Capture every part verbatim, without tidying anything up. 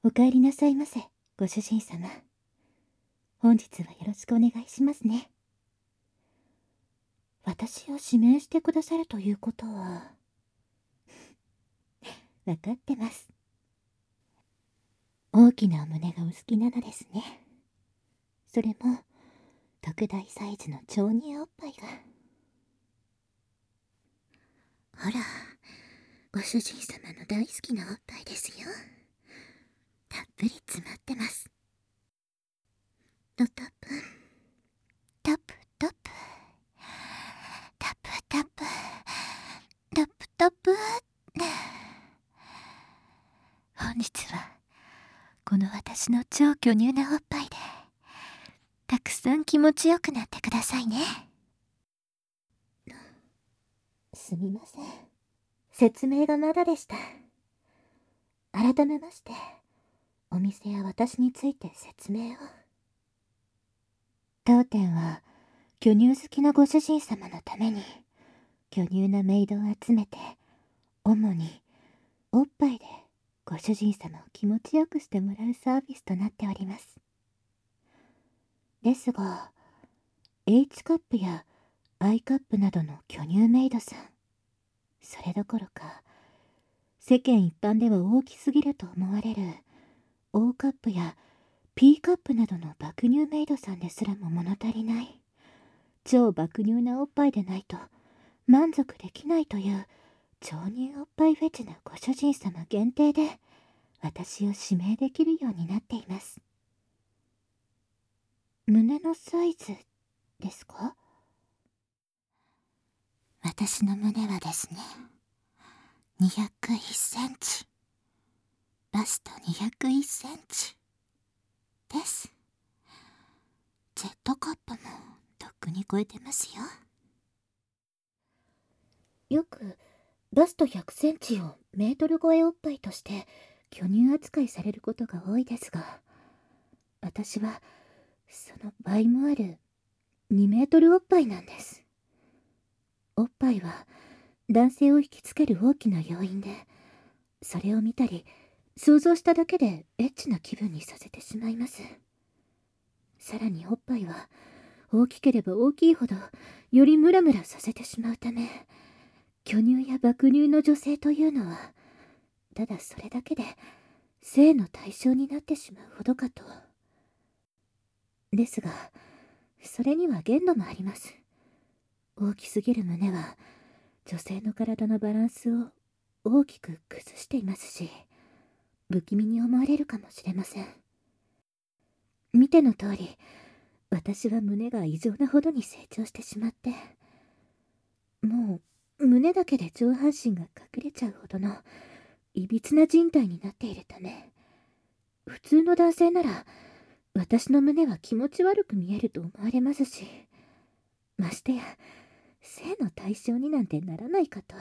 お帰りなさいませ、ご主人様。本日はよろしくお願いしますね。私を指名してくださるということは、わかってます。大きなお胸がお好きなのですね。それも、特大サイズの超乳おっぱいが。ほら、ご主人様の大好きなおっぱいですよ。たっぷり詰まってます。とタップ、タップタップ、タップタップ、タップタップ。本日は、この私の超巨乳なおっぱいで、たくさん気持ちよくなってくださいね。すみません。説明がまだでした。改めまして、お店や私について説明を。当店は、巨乳好きなご主人様のために、巨乳なメイドを集めて、主に、おっぱいでご主人様を気持ちよくしてもらうサービスとなっております。ですが、H カップや I カップなどの巨乳メイドさん、それどころか、世間一般では大きすぎると思われる O カップや P カップなどの爆乳メイドさんですらも物足りない、超爆乳なおっぱいでないと満足できないという超乳おっぱいフェチなご主人様限定で私を指名できるようになっています。胸のサイズですか？私の胸はですね、にひゃくいっセンチ。バストにひゃくいっセンチ。です。ジェットカップもとっくに超えてますよ。よく、バストひゃくセンチをメートル超えおっぱいとして巨乳扱いされることが多いですが、私はその倍もあるにメートルおっぱいなんです。おっぱいは男性を引きつける大きな要因で、それを見たり想像しただけでエッチな気分にさせてしまいます。さらにおっぱいは大きければ大きいほどよりムラムラさせてしまうため、巨乳や爆乳の女性というのはただそれだけで性の対象になってしまうほどかと。ですが、それには限度もあります。大きすぎる胸は女性の体のバランスを大きく崩していますし、不気味に思われるかもしれません。見ての通り、私は胸が異常なほどに成長してしまって、もう胸だけで上半身が隠れちゃうほどのいびつな人体になっているため、普通の男性なら私の胸は気持ち悪く見えると思われますし、ましてや性の対象になんてならないかと。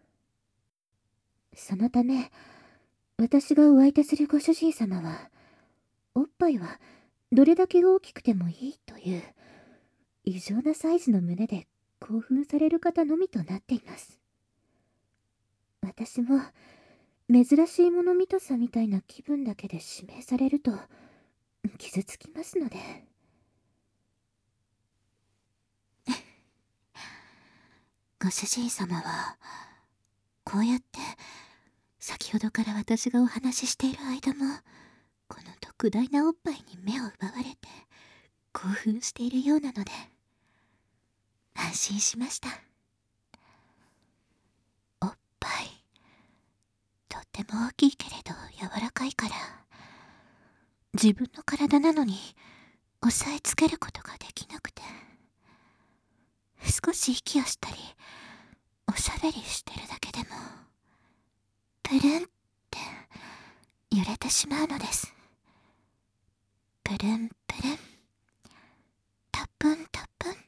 そのため、私がお相手するご主人様は、おっぱいはどれだけ大きくてもいいという異常なサイズの胸で興奮される方のみとなっています。私も珍しいもの見たさみたいな気分だけで指名されると傷つきますので。ご主人様はこうやって先ほどから私がお話ししている間もこの特大なおっぱいに目を奪われて興奮しているようなので安心しました。おっぱいとっても大きいけれど柔らかいから、自分の体なのに押さえつけることができなくて、少し息をしたりおしゃべりしてるだけでもプルンって揺れてしまうのです。プルンプルン、タプンタプンって、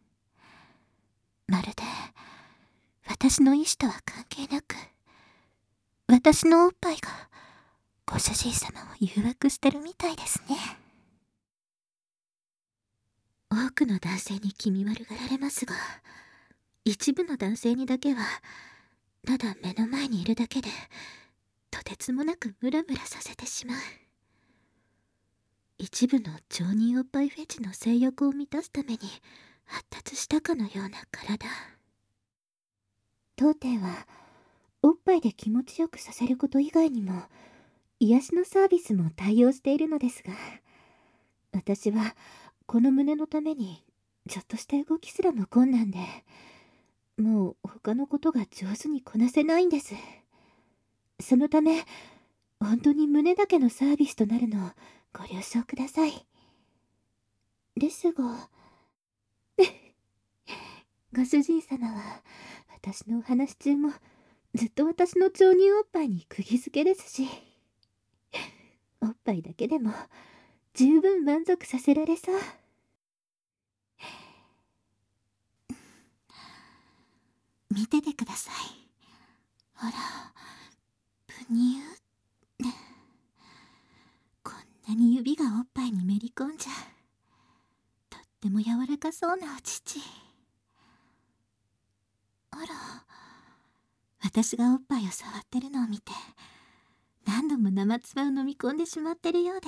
まるで私の意志とは関係なく、私のおっぱいがご主人様を誘惑してるみたいですね。多くの男性に気味悪がられますが、一部の男性にだけはただ目の前にいるだけでとてつもなくムラムラさせてしまう。一部の常任おっぱいフェチの性欲を満たすために発達したかのような体。当店はおっぱいで気持ちよくさせること以外にも癒しのサービスも対応しているのですが、私はこの胸のためにちょっとした動きすらも困難で、もう他のことが上手にこなせないんです。そのため本当に胸だけのサービスとなるのをご了承ください。ですがご主人様は私のお話中もずっと私の超乳おっぱいに釘付けですし、おっぱいだけでも十分満足させられそう。見ててください。ほら、ブニューね。こんなに指がおっぱいにめり込んじゃう。とっても柔らかそうなお乳。あら、私がおっぱいを触ってるのを見て何度も生唾を飲み込んでしまってるようで、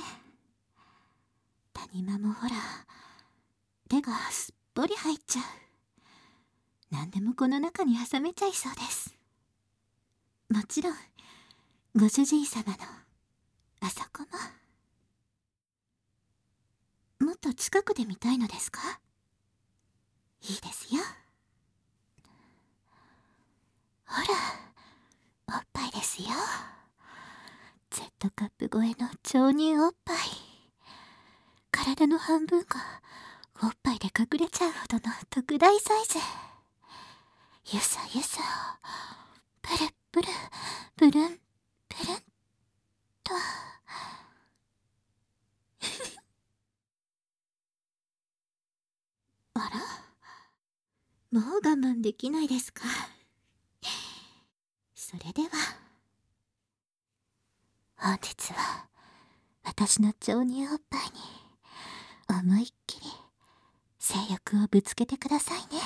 谷間もほら手がすっぽり入っちゃう。何でもこの中に挟めちゃいそうです。もちろんご主人様のあそこも。もっと近くで見たいのですか？いいですよ。ほら、おっぱいですよ。 Z カップ超えの超乳おっぱい。体の半分がおっぱいで隠れちゃうほどの特大サイズ。ゆさゆさ、プルプル、プルンプルンとあら、もう我慢できないですか？それでは本日は私の超乳おっぱいに思いっきり性欲をぶつけてくださいね。